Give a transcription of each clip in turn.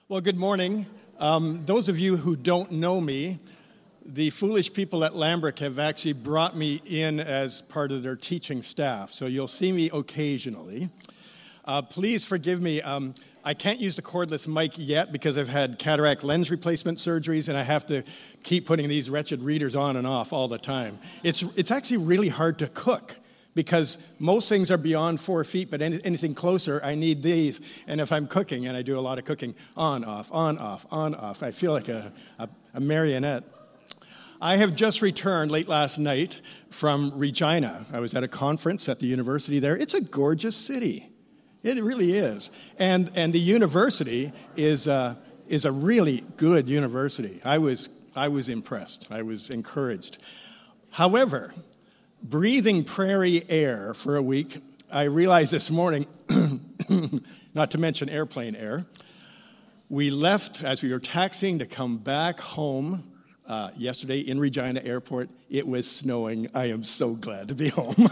Well, good morning. Those of you who don't know me, the foolish people at Lambrick have actually brought me in as part of their teaching staff, so you'll see me occasionally. Please forgive me. I can't use the cordless mic yet because I've had cataract lens replacement surgeries, and I have to keep putting these wretched readers on and off all the time. It's actually really hard to cook, because most things are beyond 4 feet, but anything closer, I need these. And if I'm cooking, and I do a lot of cooking, on, off, I feel like a marionette. I have just returned late last night from Regina. I was at a conference at the university there. It's a gorgeous city. It really is. And the university is a really good university. I was impressed. I was encouraged. However, breathing prairie air for a week, I realized this morning, not to mention airplane air, we left as we were taxiing to come back home yesterday in Regina Airport. It was snowing. I am so glad to be home.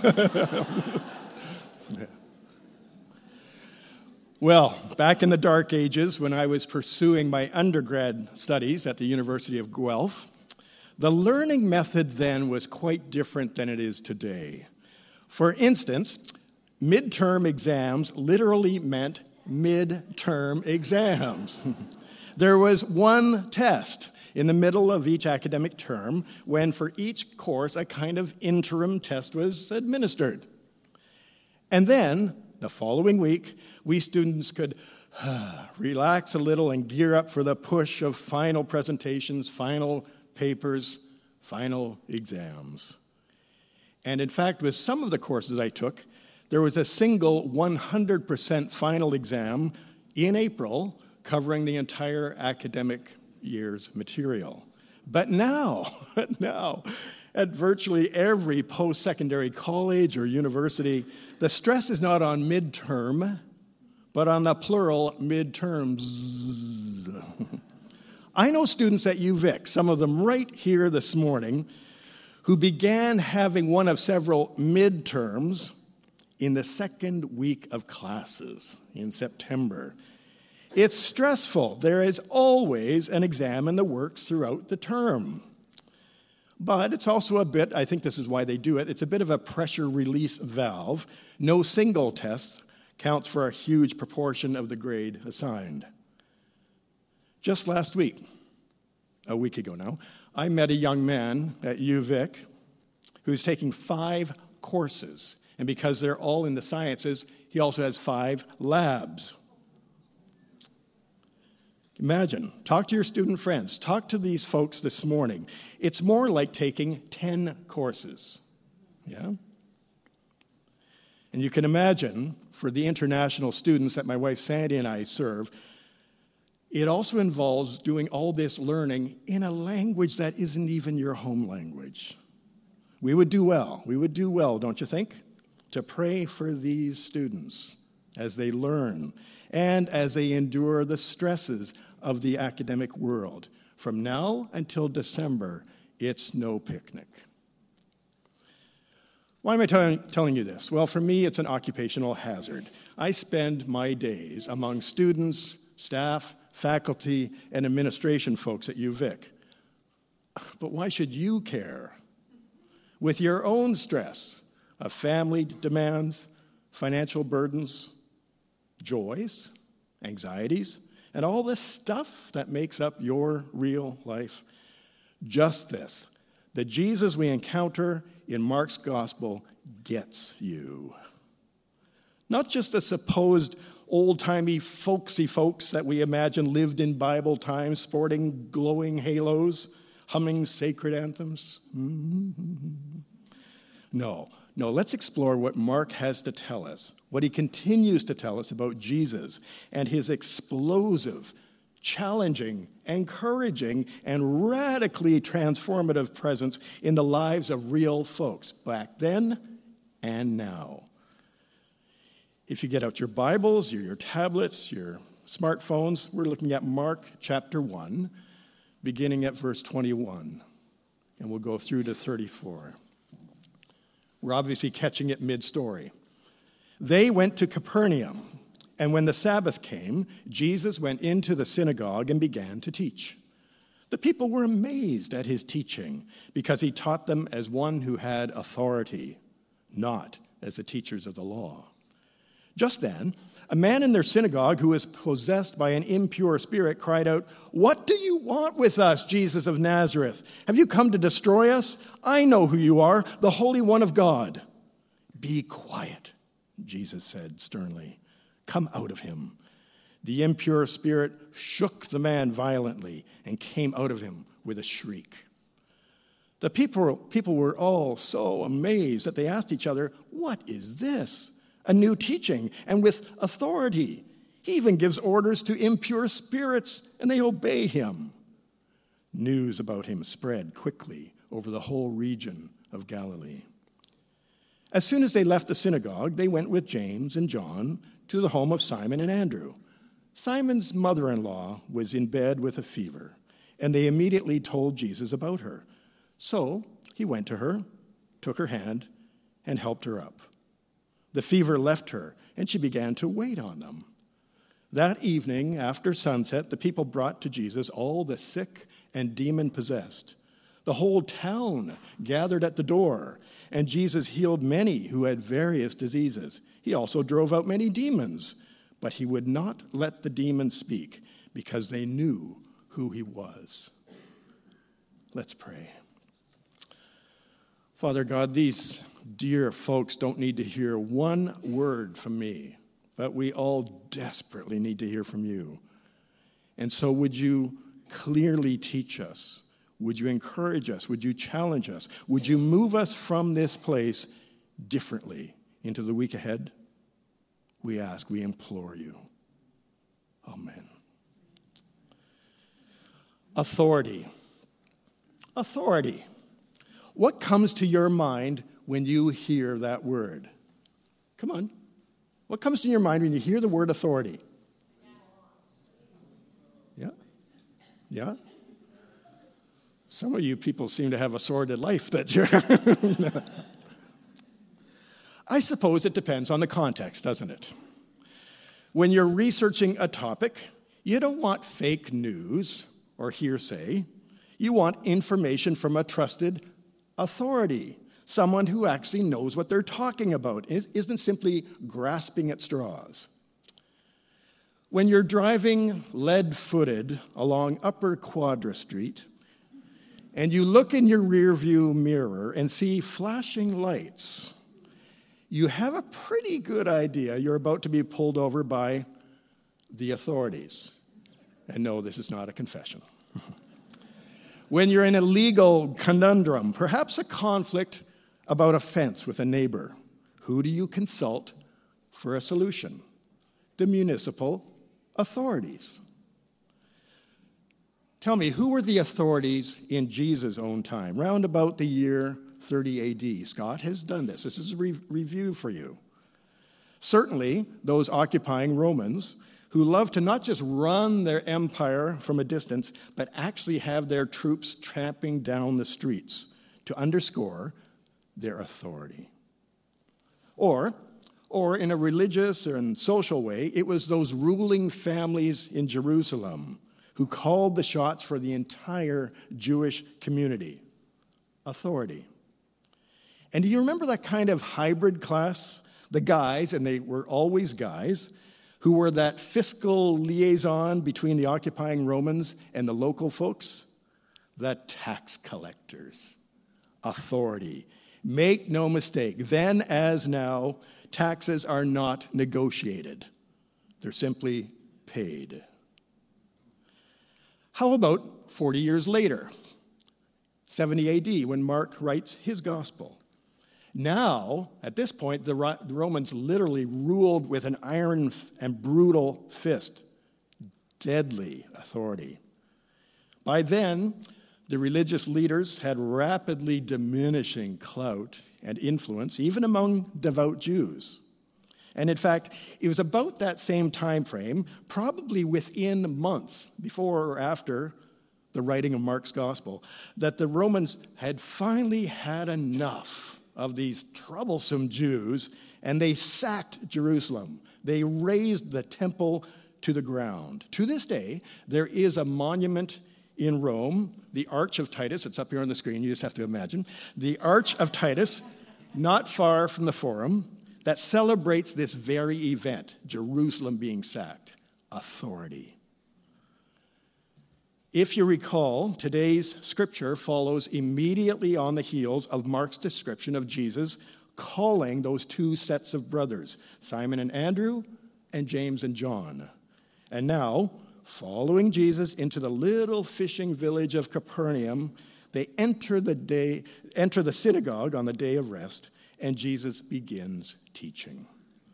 Well, back in the dark ages when I was pursuing my undergrad studies at the University of Guelph, the learning method then was quite different than it is today. For instance, midterm exams literally meant midterm exams. There was one test in the middle of each academic term when for each course a kind of interim test was administered. And then, the following week, we students could relax a little and gear up for the push of final presentations, final papers, final exams. And in fact, with some of the courses I took, there was a single 100% final exam in April covering the entire academic year's material. But now, at virtually every post-secondary college or university, the stress is not on midterm, but on the plural midterms. I know students at UVic, some of them right here this morning, who began having one of several midterms in the second week of classes in September. It's stressful. There is always an exam in the works throughout the term. But it's also a bit, I think this is why they do it, it's a bit of a pressure release valve. No single test counts for a huge proportion of the grade assigned. Just last week, a week ago now, I met a young man at UVic who's taking 5 courses. And because they're all in the sciences, he also has 5 labs. Imagine, talk to your student friends, talk to these folks this morning. It's more like taking 10 courses. Yeah? And you can imagine, for the international students that my wife Sandy and I serve, it also involves doing all this learning in a language that isn't even your home language. We would do well, don't you think, to pray for these students as they learn and as they endure the stresses of the academic world. From now until December, it's no picnic. Why am I telling you this? Well, for me, it's an occupational hazard. I spend my days among students, staff, faculty, and administration folks at UVic. But why should you care? With your own stress of family demands, financial burdens, joys, anxieties, and all this stuff that makes up your real life, just this: the Jesus we encounter in Mark's gospel gets you. Not just the supposed old-timey, folksy folks that we imagine lived in Bible times, sporting glowing halos, humming sacred anthems. No, let's explore what Mark has to tell us, what he continues to tell us about Jesus and his explosive, challenging, encouraging, and radically transformative presence in the lives of real folks, back then and now. If you get out your Bibles, your tablets, your smartphones, we're looking at Mark chapter 1, beginning at verse 21, and we'll go through to 34. We're obviously catching it mid-story. They went to Capernaum, And when the Sabbath came, Jesus went into the synagogue and began to teach. The people were amazed at his teaching because he taught them as one who had authority, not as the teachers of the law. Just then, a man in their synagogue who was possessed by an impure spirit cried out, "What do you want with us, Jesus of Nazareth? Have you come to destroy us? I know who you are, the Holy One of God." "Be quiet," Jesus said sternly. "Come out of him." The impure spirit shook the man violently and came out of him with a shriek. The people were all so amazed that they asked each other, "What is this? A new teaching, and with authority. He even gives orders to impure spirits, and they obey him." News about him spread quickly over the whole region of Galilee. As soon as they left the synagogue, they went with James and John to the home of Simon and Andrew. Simon's mother-in-law was in bed with a fever, and they immediately told Jesus about her. So he went to her, took her hand, and helped her up. The fever left her, and she began to wait on them. That evening, after sunset, the people brought to Jesus all the sick and demon-possessed. The whole town gathered at the door, and Jesus healed many who had various diseases. He also drove out many demons, but he would not let the demons speak because they knew who he was. Let's pray. Father God, these dear folks don't need to hear one word from me, but we all desperately need to hear from you. And so would you clearly teach us? Would you encourage us? Would you challenge us? Would you move us from this place differently into the week ahead? We ask, we implore you. Amen. Authority. Authority. What comes to your mind when you hear that word? Come on. What comes to your mind when you hear the word authority? Yeah? Yeah? Some of you people seem to have a sordid life that you're... I suppose it depends on the context, doesn't it? When you're researching a topic, you don't want fake news or hearsay. You want information from a trusted authority, someone who actually knows what they're talking about, isn't simply grasping at straws. When you're driving lead-footed along Upper Quadra Street, and you look in your rearview mirror and see flashing lights, you have a pretty good idea you're about to be pulled over by the authorities. And no, this is not a confession. When you're in a legal conundrum, perhaps a conflict about a fence with a neighbor, who do you consult for a solution? The municipal authorities. Tell me, who were the authorities in Jesus' own time, round about the year 30 AD? Scott has done this. This is a review for you. Certainly, those occupying Romans who loved to not just run their empire from a distance, but actually have their troops tramping down the streets to underscore their authority. Or in a religious and social way, it was those ruling families in Jerusalem who called the shots for the entire Jewish community. Authority. And do you remember that kind of hybrid class? The guys, and they were always guys, who were that fiscal liaison between the occupying Romans and the local folks? The tax collectors. Authority. Make no mistake, then as now, taxes are not negotiated. They're simply paid. How about 40 years later, 70 AD, when Mark writes his gospel? Now, at this point, the Romans literally ruled with an iron and brutal fist. Deadly authority. By then, the religious leaders had rapidly diminishing clout and influence, even among devout Jews. And in fact, it was about that same time frame, probably within months before or after the writing of Mark's gospel, that the Romans had finally had enough of these troublesome Jews, and they sacked Jerusalem, They razed the temple to the ground. To this day, there is a monument in Rome, the Arch of Titus. It's up here on the screen. You just have to imagine. The Arch of Titus, not far from the Forum, that celebrates this very event, Jerusalem being sacked. Authority. If you recall, today's scripture follows immediately on the heels of Mark's description of Jesus calling those two sets of brothers, Simon and Andrew and James and John. And now, following Jesus into the little fishing village of Capernaum, they enter the synagogue on the day of rest, and Jesus begins teaching.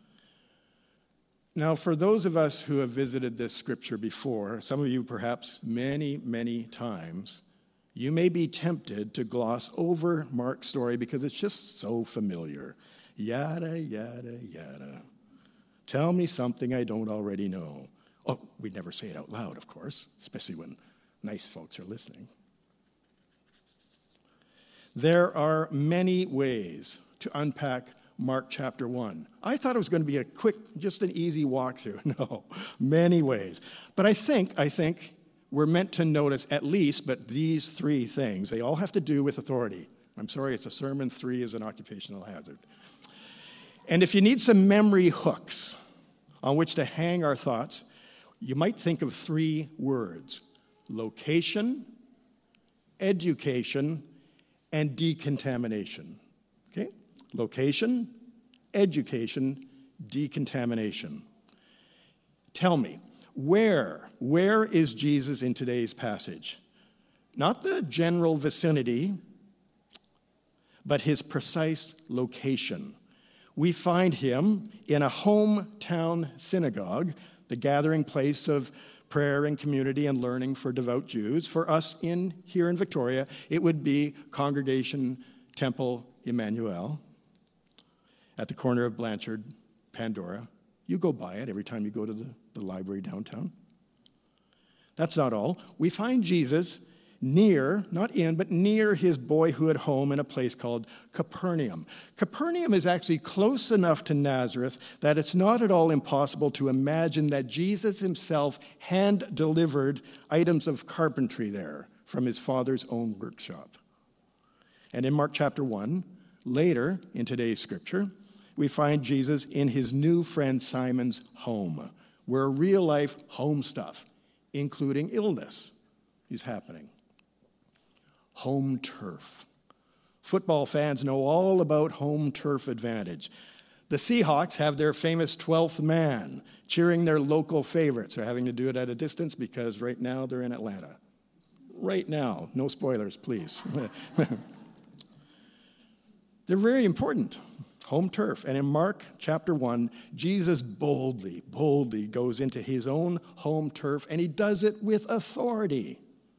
Now, for those of us who have visited this scripture before, some of you perhaps many, many times, you may be tempted to gloss over Mark's story because it's just so familiar. Yada, yada, yada. Tell me something I don't already know. Oh, we'd never say it out loud, of course, especially when nice folks are listening. There are many ways to unpack Mark chapter 1. I thought it was going to be a quick, just an easy walkthrough. No, many ways. But I think we're meant to notice at least, but these three things, they all have to do with authority. I'm sorry, it's a sermon. 3 is an occupational hazard. And if you need some memory hooks on which to hang our thoughts, you might think of 3 words: location, education, and decontamination. Okay? Location, education, decontamination. Tell me, where is Jesus in today's passage? Not the general vicinity, but his precise location. We find him in a hometown synagogue, the gathering place of prayer and community and learning for devout Jews. For us here in Victoria, it would be Congregation Temple Emmanuel at the corner of Blanchard, Pandora. You go by it every time you go to the library downtown. That's not all. We find Jesus near, not in, but near his boyhood home in a place called Capernaum. Capernaum is actually close enough to Nazareth that it's not at all impossible to imagine that Jesus himself hand-delivered items of carpentry there from his father's own workshop. And in Mark chapter 1, later in today's scripture, we find Jesus in his new friend Simon's home, where real-life home stuff, including illness, is happening. Home turf. Football fans know all about home turf advantage. The Seahawks have their famous 12th man cheering their local favorites. They're having to do it at a distance because right now they're in Atlanta. Right now. No spoilers, please. They're very important. Home turf. And in Mark chapter 1, Jesus boldly goes into his own home turf, and he does it with authority.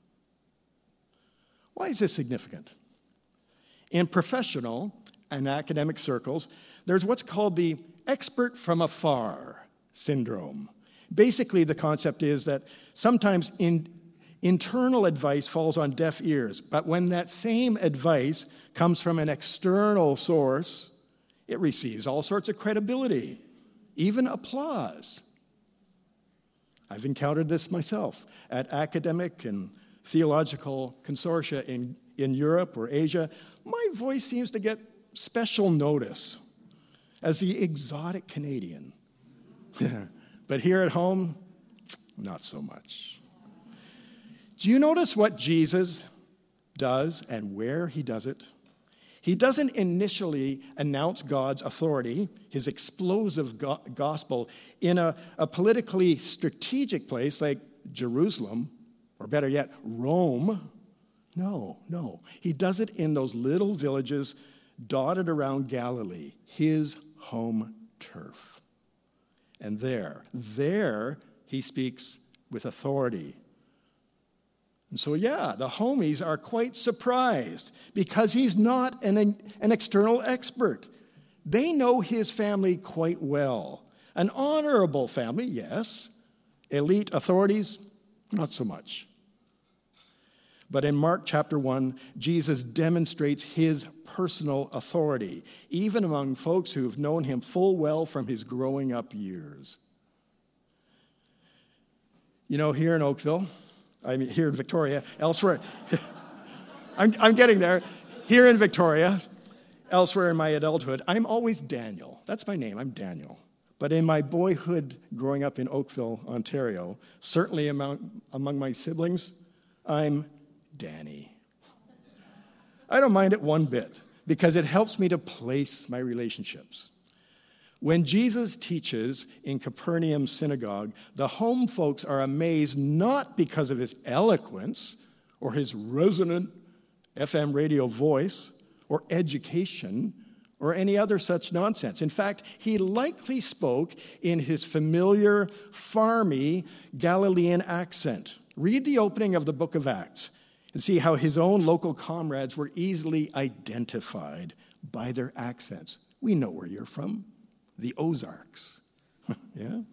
Why is this significant? In professional and academic circles, there's what's called the expert from afar syndrome. Basically, the concept is that sometimes internal advice falls on deaf ears, but when that same advice comes from an external source, it receives all sorts of credibility, even applause. I've encountered this myself at academic and theological consortia in Europe or Asia. My voice seems to get special notice as the exotic Canadian. But here at home, not so much. Do you notice what Jesus does and where he does it? He doesn't initially announce God's authority, his explosive gospel, in a politically strategic place like Jerusalem, or better yet, Rome. No. He does it in those little villages dotted around Galilee, his home turf. And there he speaks with authority. And so, the homies are quite surprised because he's not an external expert. They know his family quite well. An honorable family, yes. Elite authorities, not so much. But in Mark chapter 1, Jesus demonstrates his personal authority, even among folks who have known him full well from his growing up years. You know, here in Oakville, here in Victoria, elsewhere, I'm getting there. Here in Victoria, elsewhere in my adulthood, I'm always Daniel. That's my name, I'm Daniel. But in my boyhood growing up in Oakville, Ontario, certainly among my siblings, I'm Danny. I don't mind it one bit because it helps me to place my relationships. When Jesus teaches in Capernaum synagogue, the home folks are amazed not because of his eloquence or his resonant FM radio voice or education or any other such nonsense. In fact, he likely spoke in his familiar, farmy Galilean accent. Read the opening of the book of Acts and see how his own local comrades were easily identified by their accents. We know where you're from, the Ozarks. Yeah?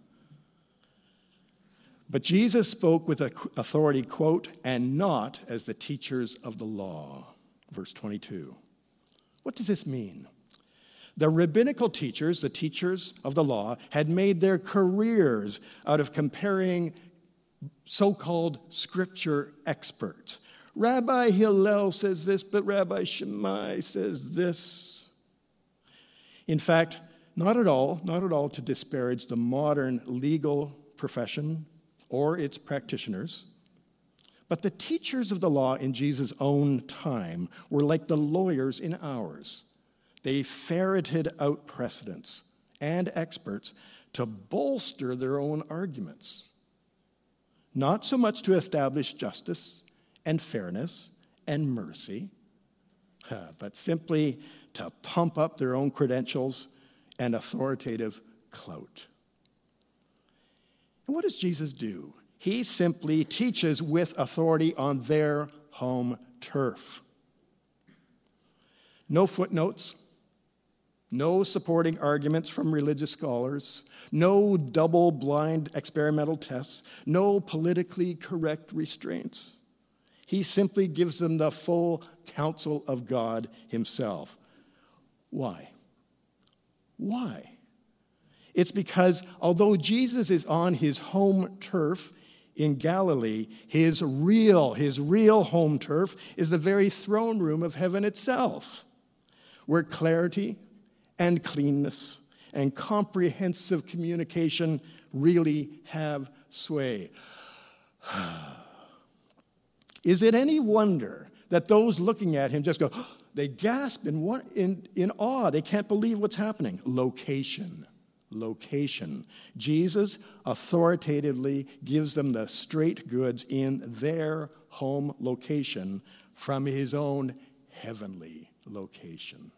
But Jesus spoke with authority, quote, and not as the teachers of the law, verse 22. What does this mean? The rabbinical teachers, the teachers of the law, had made their careers out of comparing so-called scripture experts. Rabbi Hillel says this, but Rabbi Shammai says this. In fact, not at all to disparage the modern legal profession or its practitioners, but the teachers of the law in Jesus' own time were like the lawyers in ours. They ferreted out precedents and experts to bolster their own arguments. Not so much to establish justice and fairness and mercy, but simply to pump up their own credentials and authoritative clout. And what does Jesus do? He simply teaches with authority on their home turf. No footnotes, no supporting arguments from religious scholars, no double-blind experimental tests, no politically correct restraints. He simply gives them the full counsel of God himself. Why? Why? It's because although Jesus is on his home turf in Galilee, his real home turf is the very throne room of heaven itself, where clarity and cleanness and comprehensive communication really have sway. Is it any wonder that those looking at him just go, they gasp in awe. They can't believe what's happening. Location. Jesus authoritatively gives them the straight goods in their home location from his own heavenly location.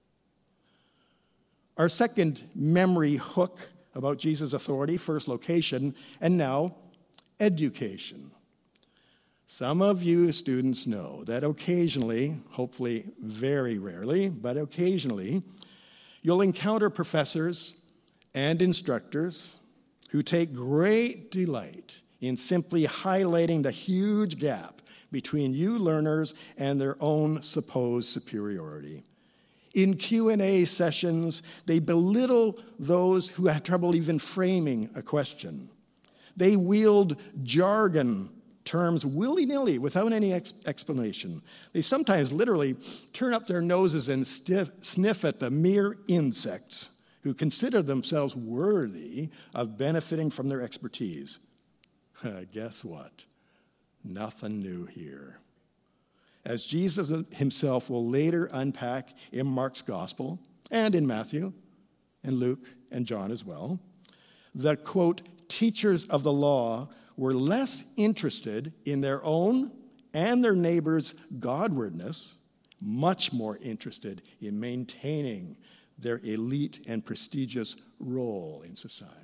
Our second memory hook about Jesus' authority, first location, and now education. Some of you students know that occasionally, hopefully very rarely, but occasionally, you'll encounter professors and instructors who take great delight in simply highlighting the huge gap between you learners and their own supposed superiority. In Q&A sessions, they belittle those who have trouble even framing a question. They wield jargon terms willy-nilly without any explanation. They sometimes literally turn up their noses and sniff at the mere insects who consider themselves worthy of benefiting from their expertise. Guess what? Nothing new here. As Jesus himself will later unpack in Mark's gospel and in Matthew and Luke and John as well, the, quote, teachers of the law were less interested in their own and their neighbors' Godwardness, much more interested in maintaining their elite and prestigious role in society.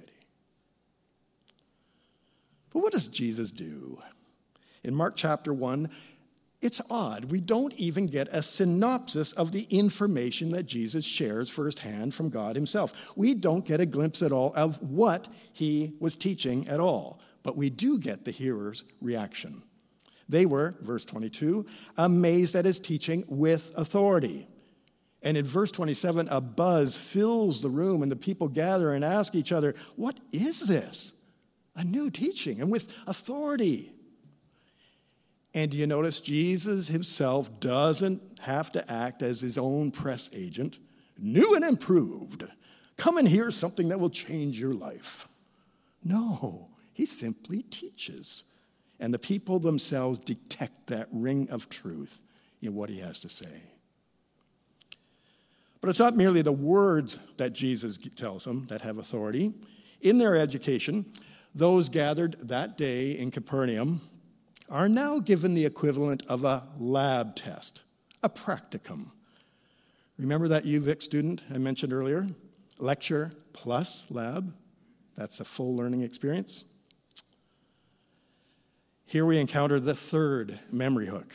But what does Jesus do? In Mark chapter 1, it's odd. We don't even get a synopsis of the information that Jesus shares firsthand from God himself. We don't get a glimpse at all of what he was teaching at all. But we do get the hearer's reaction. They were, verse 22, amazed at his teaching with authority. And in verse 27, a buzz fills the room, and the people gather and ask each other, what is this? A new teaching and with authority. And do you notice Jesus himself doesn't have to act as his own press agent? New and improved. Come and hear something that will change your life. No, he simply teaches. And the people themselves detect that ring of truth in what he has to say. But it's not merely the words that Jesus tells them that have authority. In their education, those gathered that day in Capernaum are now given the equivalent of a lab test, a practicum. Remember that UVic student I mentioned earlier? Lecture plus lab. That's a full learning experience. Here we encounter the third memory hook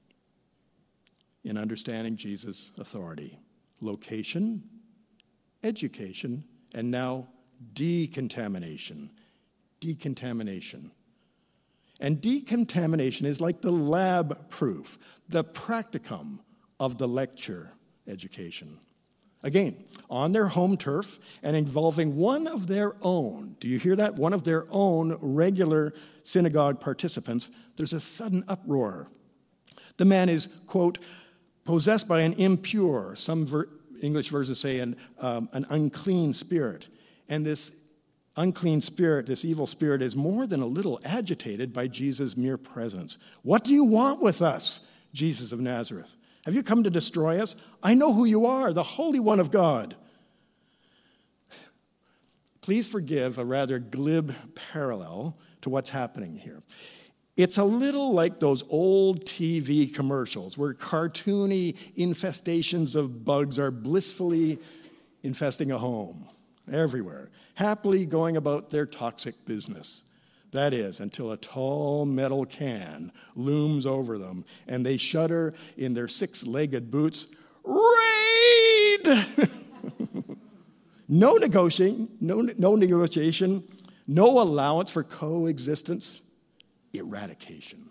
in understanding Jesus' authority. Location, education, and now decontamination. Decontamination. And decontamination is like the lab proof, the practicum of the lecture education. Again, on their home turf and involving one of their own, do you hear that? One of their own regular synagogue participants, there's a sudden uproar. The man is, quote, possessed by an impure, some English versions say an unclean spirit. And this unclean spirit, this evil spirit, is more than a little agitated by Jesus' mere presence. What do you want with us, Jesus of Nazareth? Have you come to destroy us? I know who you are, the Holy One of God. Please forgive a rather glib parallel to what's happening here. It's a little like those old TV commercials where cartoony infestations of bugs are blissfully infesting a home everywhere, happily going about their toxic business. That is, until a tall metal can looms over them and they shudder in their six-legged boots, raid! No negotiation, no allowance for coexistence, eradication.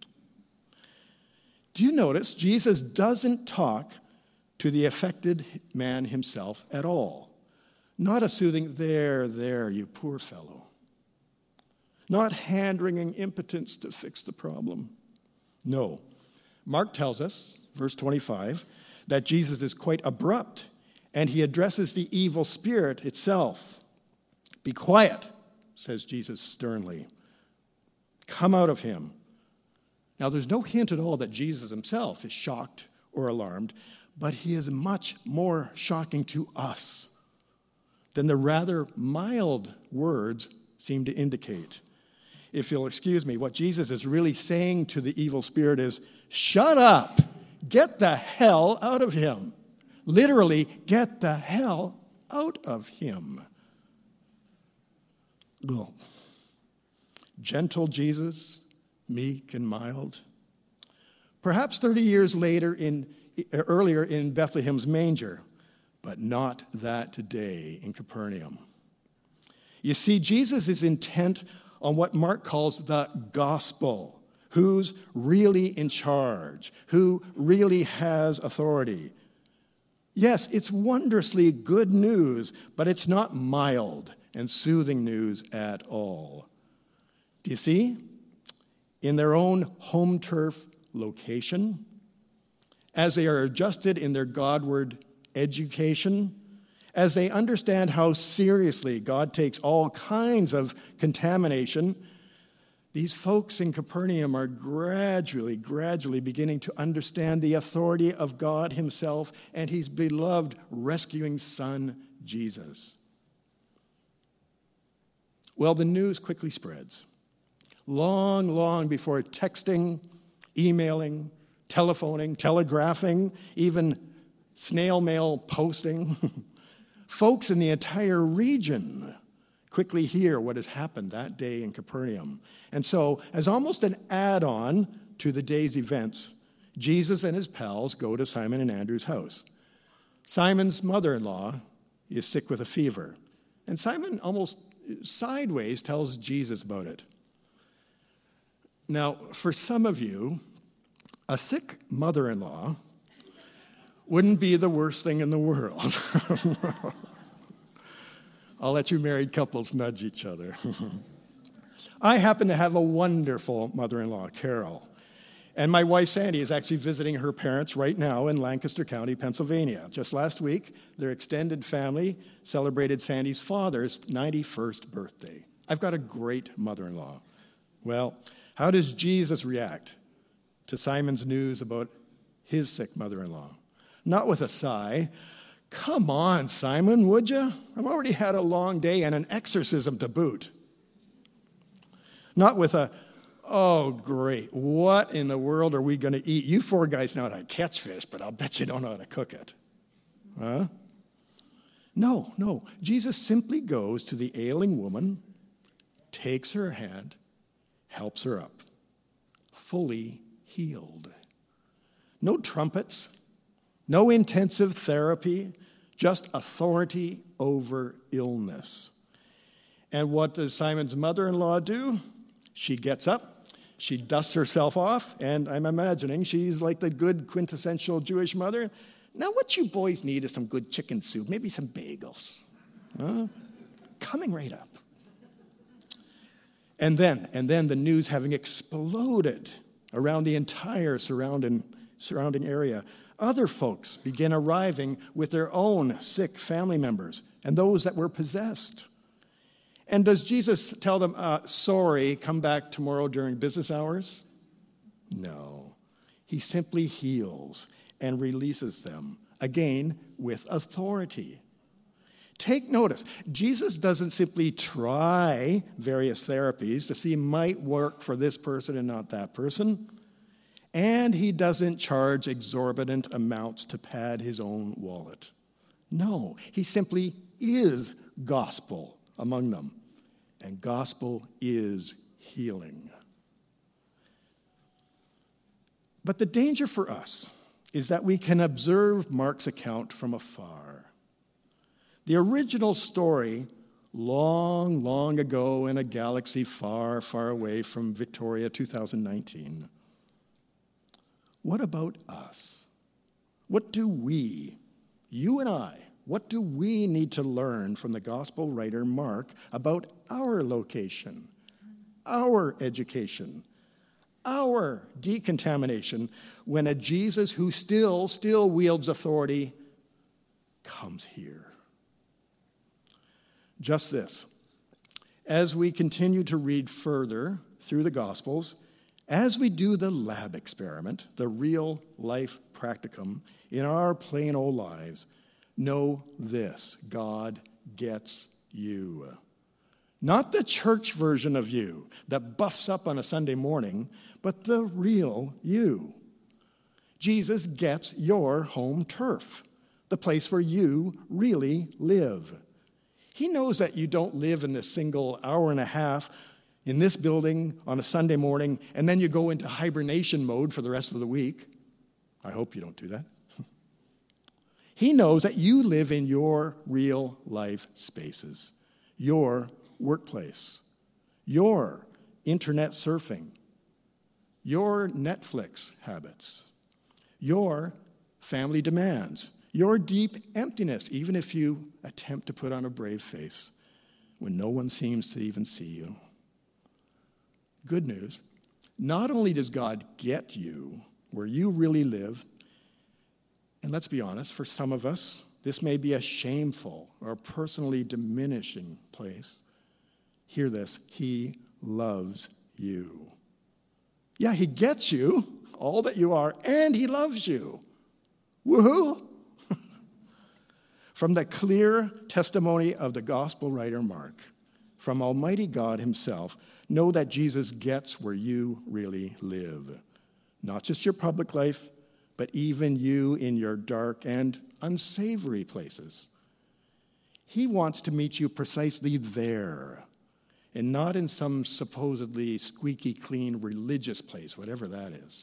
Do you notice Jesus doesn't talk to the affected man himself at all? Not a soothing, there, you poor fellow. Not hand-wringing impotence to fix the problem. No. Mark tells us, verse 25, that Jesus is quite abrupt, and he addresses the evil spirit itself. Be quiet, says Jesus sternly. Come out of him. Now, there's no hint at all that Jesus himself is shocked or alarmed, but he is much more shocking to us than the rather mild words seem to indicate. If you'll excuse me, what Jesus is really saying to the evil spirit is, shut up, get the hell out of him. Literally, get the hell out of him. Ugh. Gentle Jesus, meek and mild. Perhaps 30 years earlier in Bethlehem's manger, but not that day in Capernaum. You see, Jesus is intent on what Mark calls the gospel. Who's really in charge? Who really has authority? Yes, it's wondrously good news, but it's not mild and soothing news at all. Do you see? In their own home turf location, as they are adjusted in their Godward education, as they understand how seriously God takes all kinds of contamination, these folks in Capernaum are gradually beginning to understand the authority of God himself and his beloved rescuing son, Jesus. Well, the news quickly spreads. Long before texting, emailing, telephoning, telegraphing, even snail mail posting, folks in the entire region quickly hear what has happened that day in Capernaum. And so, as almost an add-on to the day's events, Jesus and his pals go to Simon and Andrew's house. Simon's mother-in-law is sick with a fever, and Simon almost sideways tells Jesus about it. Now, for some of you, a sick mother-in-law wouldn't be the worst thing in the world. I'll let you married couples nudge each other. I happen to have a wonderful mother-in-law, Carol. And my wife, Sandy, is actually visiting her parents right now in Lancaster County, Pennsylvania. Just last week, their extended family celebrated Sandy's father's 91st birthday. I've got a great mother-in-law. Well, how does Jesus react to Simon's news about his sick mother-in-law? Not with a sigh. Come on, Simon, would you? I've already had a long day and an exorcism to boot. Not with a, oh, great, what in the world are we going to eat? You four guys know how to catch fish, but I'll bet you don't know how to cook it. Huh? No. Jesus simply goes to the ailing woman, takes her hand, helps her up, fully healed. No trumpets, no intensive therapy, just authority over illness. And what does Simon's mother-in-law do? She gets up, she dusts herself off, and I'm imagining she's like the good quintessential Jewish mother. Now what you boys need is some good chicken soup, maybe some bagels. Huh? Coming right up. And then the news having exploded around the entire surrounding area, other folks begin arriving with their own sick family members and those that were possessed. And does Jesus tell them, sorry, come back tomorrow during business hours? No. He simply heals and releases them, again, with authority. Take notice, Jesus doesn't simply try various therapies to see might work for this person and not that person. And he doesn't charge exorbitant amounts to pad his own wallet. No, he simply is gospel among them. And gospel is healing. But the danger for us is that we can observe Mark's account from afar. The original story, long, long ago in a galaxy far, far away from Victoria 2019. What about us? What do we, you and I, what do we need to learn from the gospel writer Mark about our location, our education, our decontamination when a Jesus who still wields authority comes here? Just this. As we continue to read further through the Gospels, as we do the lab experiment, the real life practicum in our plain old lives, know this: God gets you. Not the church version of you that buffs up on a Sunday morning, but the real you. Jesus gets your home turf, the place where you really live. He knows that you don't live in this single hour and a half in this building on a Sunday morning, and then you go into hibernation mode for the rest of the week. I hope you don't do that. He knows that you live in your real life spaces, your workplace, your internet surfing, your Netflix habits, your family demands, your deep emptiness, even if you attempt to put on a brave face when no one seems to even see you. Good news, not only does God get you where you really live, and let's be honest, for some of us, this may be a shameful or personally diminishing place. Hear this, he loves you. Yeah, he gets you, all that you are, and he loves you. Woohoo! From the clear testimony of the gospel writer Mark, from Almighty God himself, know that Jesus gets where you really live. Not just your public life, but even you in your dark and unsavory places. He wants to meet you precisely there, and not in some supposedly squeaky clean religious place, whatever that is.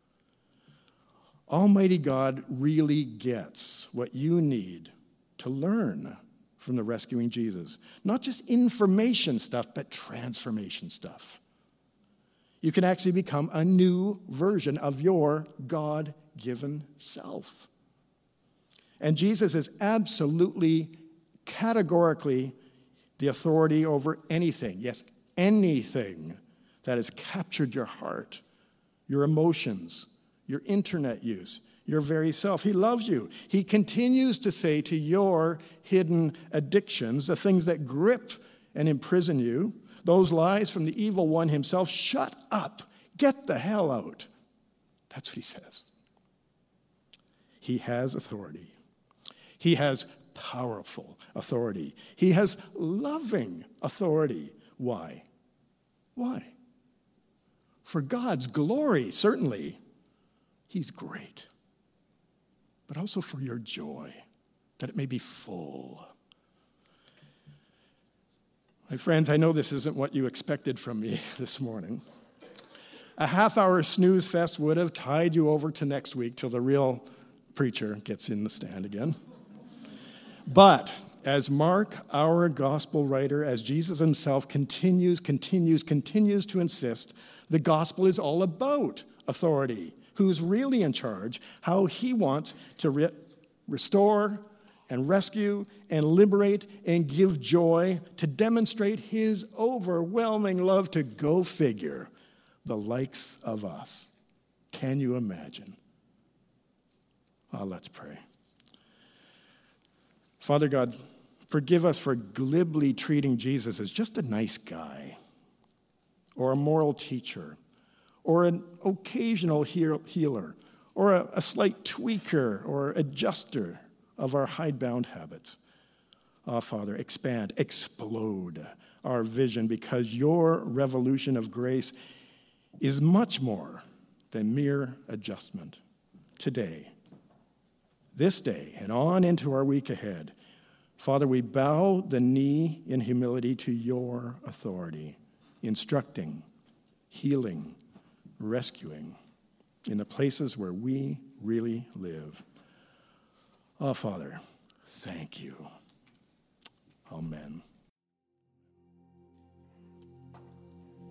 Almighty God really gets what you need to learn from the rescuing Jesus. Not just information stuff, but transformation stuff. You can actually become a new version of your God-given self. And Jesus is absolutely, categorically the authority over anything. Yes, anything that has captured your heart, your emotions, your internet use, your very self. He loves you. He continues to say to your hidden addictions, the things that grip and imprison you, those lies from the evil one himself, shut up. Get the hell out. That's what he says. He has authority. He has powerful authority. He has loving authority. Why? Why? For God's glory, certainly. He's great. But also for your joy, that it may be full. My friends, I know this isn't what you expected from me this morning. A half-hour snooze fest would have tied you over to next week till the real preacher gets in the stand again. But as Mark, our gospel writer, as Jesus himself continues to insist, the gospel is all about authority. Who's really in charge, how he wants to restore and rescue and liberate and give joy, to demonstrate his overwhelming love, to go figure, the likes of us. Can you imagine? Let's pray. Father God, forgive us for glibly treating Jesus as just a nice guy or a moral teacher or an occasional healer or a slight tweaker or adjuster of our hidebound habits. Father, expand, explode our vision, because your revolution of grace is much more than mere adjustment. Today, this day, and on into our week ahead, Father, we bow the knee in humility to your authority, instructing, healing, rescuing in the places where we really live. Father, thank you. Amen.